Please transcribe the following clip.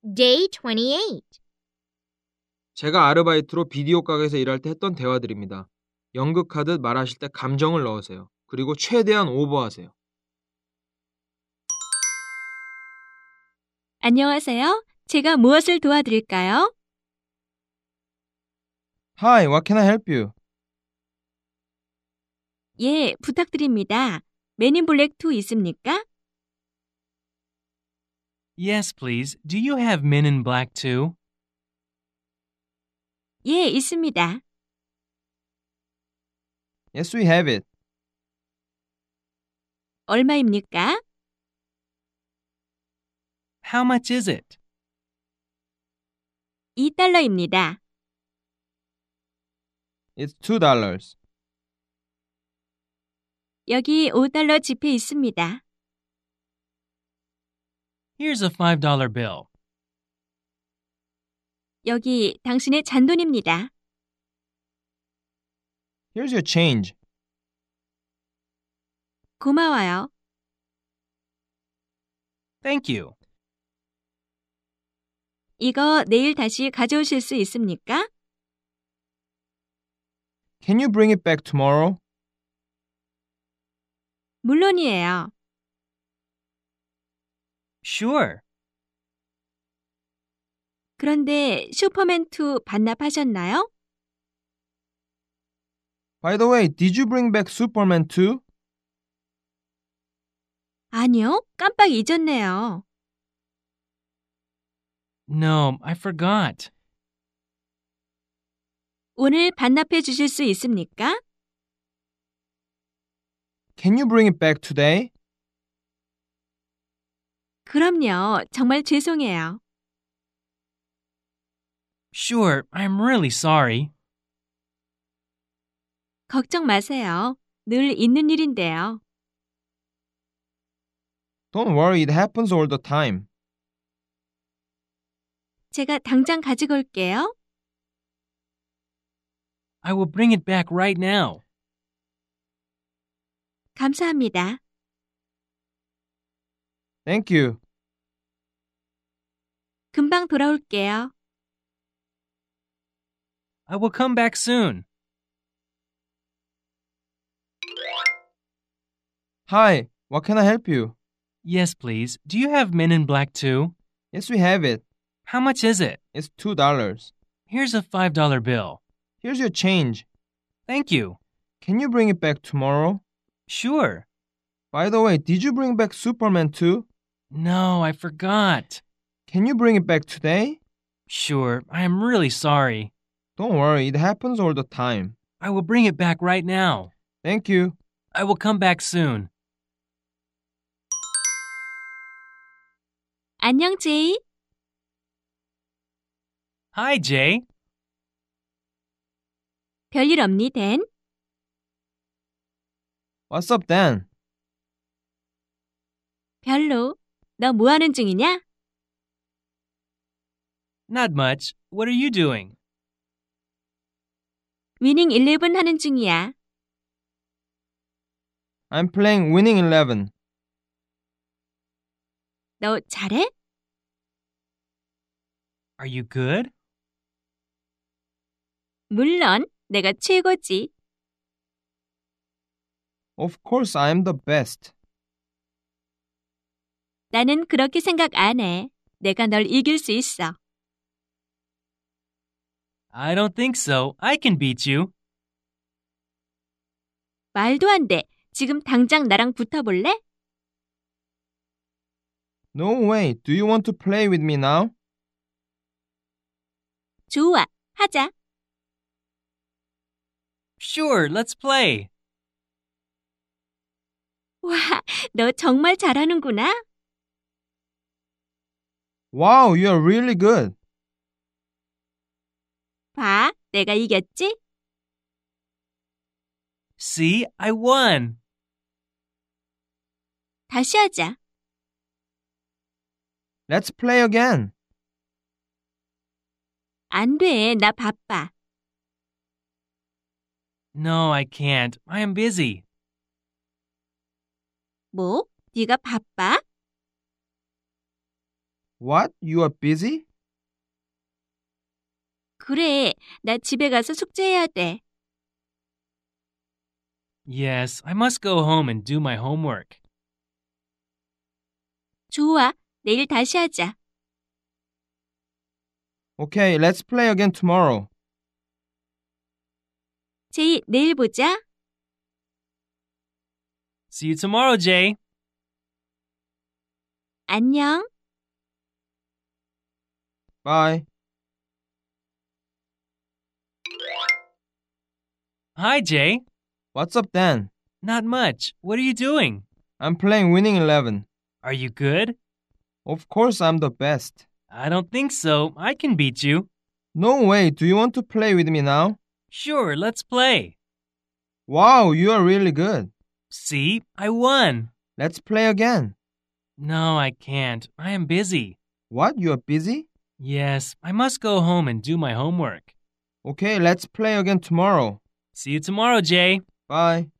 Day 28. 제가 아르바이트로 비디오 가게에서 일할 때 했던 대화들입니다. 연극하듯 말하실 때 감정을 넣으세요. 그리고 최대한 오버하세요. 안녕하세요. 제가 무엇을 도와드릴까요? Hi, what can I help you? 예, 부탁드립니다. 맨인 블랙 2 있습니까? Yes, please. Do you have Men in Black too? 예, 있습니다. Yes, we have it. 얼마입니까? How much is it? $2입니다. It's $2. 여기 $5 지폐 있습니다. Here's a $5 bill. 여기 당신의 잔돈입니다. Here's your change. 고마워요. Thank you. 이거 내일 다시 가져오실 수 있습니까? Can you bring it back tomorrow? 물론이에요. Sure. 그런데 슈퍼맨 2 반납하셨나요? By the way, did you bring back Superman too? 아니요, 깜빡 잊었네요. No, I forgot. 오늘 반납해 주실 수 있습니까? Can you bring it back today? 그럼요, 정말 죄송해요. Sure, I'm really sorry. 걱정 마세요. 늘 있는 일인데요. Don't worry, it happens all the time. 제가 당장 가지고 올게요. I will bring it back right now. 감사합니다. Thank you. 금방 돌아올게요. I will come back soon. Hi, what can I help you? Yes, please. Do you have Men in Black too? Yes, we have it. How much is it? It's $2. Here's a $5 bill. Here's your change. Thank you. Can you bring it back tomorrow? Sure. By the way, did you bring back Superman too? No, I forgot. Can you bring it back today? Sure, I am really sorry. Don't worry, it happens all the time. I will bring it back right now. Thank you. I will come back soon. 안녕, 제이. Hi, Jay. 별일 없니, 댄? What's up, Dan? 별로. 너 뭐 하는 중이냐? Not much. What are you doing? 위닝 11 하는 중이야. I'm playing Winning 11. 너 잘해? Are you good? 물론 내가 최고지. Of course, I am the best. 나는 그렇게 생각 안 해. 내가 널 이길 수 있어. I don't think so. I can beat you. 말도 안 돼. 지금 당장 나랑 붙어볼래? No way. Do you want to play with me now? 좋아, 하자. Sure, let's play. 와, 너 정말 잘하는구나. Wow, you are really good. 봐, 내가 이겼지? See, I won. 다시 하자. Let's play again. 안 돼, 나 바빠. No, I can't. I am busy. 뭐? 네가 바빠? What? You are busy? 그래, 나 집에 가서 숙제해야 돼. Yes, I must go home and do my homework. 좋아, 내일 다시 하자. Okay, let's play again tomorrow. 제이, 내일 보자. See you tomorrow, Jay. 안녕. Bye. Hi, Jay. What's up, Dan? Not much. What are you doing? I'm playing Winning 11. Are you good? Of course, I'm the best. I don't think so. I can beat you. No way. Do you want to play with me now? Sure, let's play. Wow, you are really good. See, I won. Let's play again. No, I can't. I am busy. What? You are busy? Yes, I must go home and do my homework. Okay, let's play again tomorrow. See you tomorrow, Jay. Bye.